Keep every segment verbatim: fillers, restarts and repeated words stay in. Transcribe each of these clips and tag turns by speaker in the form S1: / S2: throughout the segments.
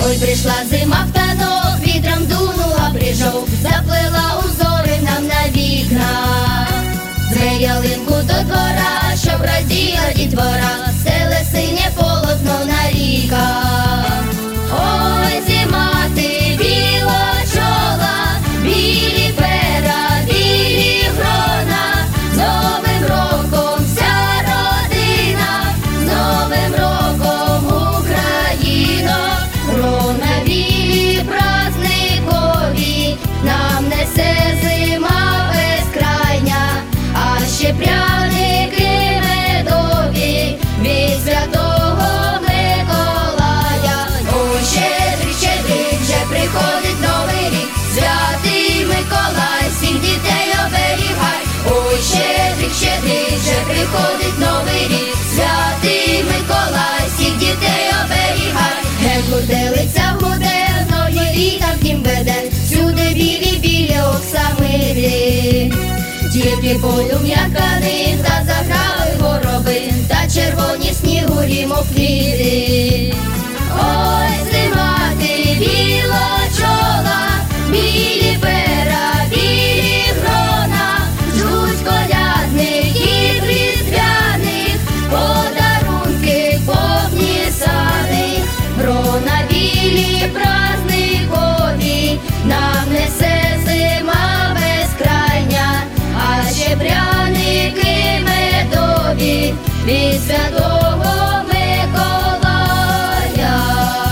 S1: Ой, прийшла зима в танок, вітром дунула брижок, заплела узори нам на вікна. Зве ялинку до двора, щоб раділа дітвора, стеле синє полотно на ріках. Ой, зима ти біла чола, білі пера, білі грона, з Новим роком вся родина, з Новим роком Україно. Грона білі празникові нам несе зима безкрайня, а ще пряники медові від Святого Миколая. Ой, щедрик, щедрик, вже приходить новий рік, Святий Миколай всіх дітей оберігай. Ой, щедрик, щедрик, вже приходить новий рік, Святий Миколай всіх дітей оберігай. Ген гурделиця гуде, нові літа в дім веде, всюди білі, білі оксамири. Тільки полум'я калин, та заграли горобин, та червоні снігурі мокріти. Ой, зима ти біла чола, білі пера, білі грона, ждуть колядників різдвяних, подарунки повні сани. Грона білі празникові нам несе зима безкрайня, а ще пряники медові від Святого Миколая.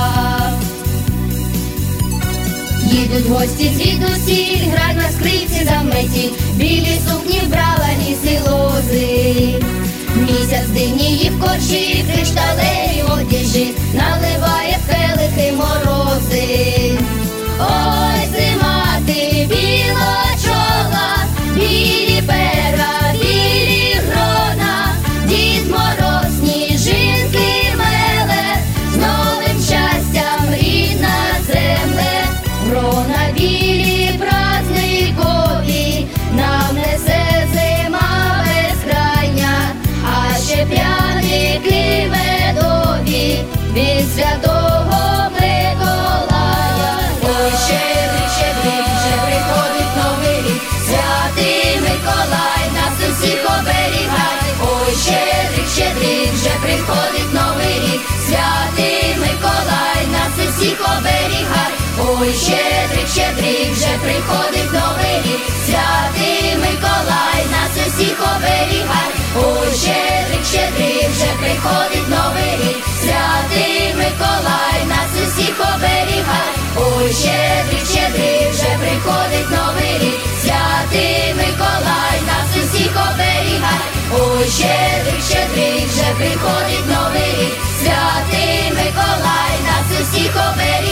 S1: Їдуть гості звідусіль, грають на скрипці заметі, білі сукні вбрала ліси лози. Місяць дивніє в корчі, кришталеві одяжі, наливає в келихи морози. Ой, зима ти біла чола, білі пера, білі грона, Дід Мороз сніжинки меле, з новим щастям рідна земле. Грона білі празникові нам несе зима безкрайня, а ще пряники медові від Святого Миколая. Ой, щедрик, щедрик, вже приходить новий рік, Святий Миколай нас усіх оберігай. Ой, щедрик, щедрик, вже приходить новий рік, Святий Миколай нас усіх оберігай. Ой, щедрик, щедрик, вже приходить новий рік, Святий Миколай нас усіх оберігай. Ой, щедрик, щедрик, вже приходить новий рік, Святий Миколай нас усіх оберігай. Ой, щедрик, щедрик, вже приходить новий рік, Святий Миколай нас усіх оберігай. Ой, щедрик, щедрик, вже приходить новий рік, Святий Миколай нас усіх оберігай.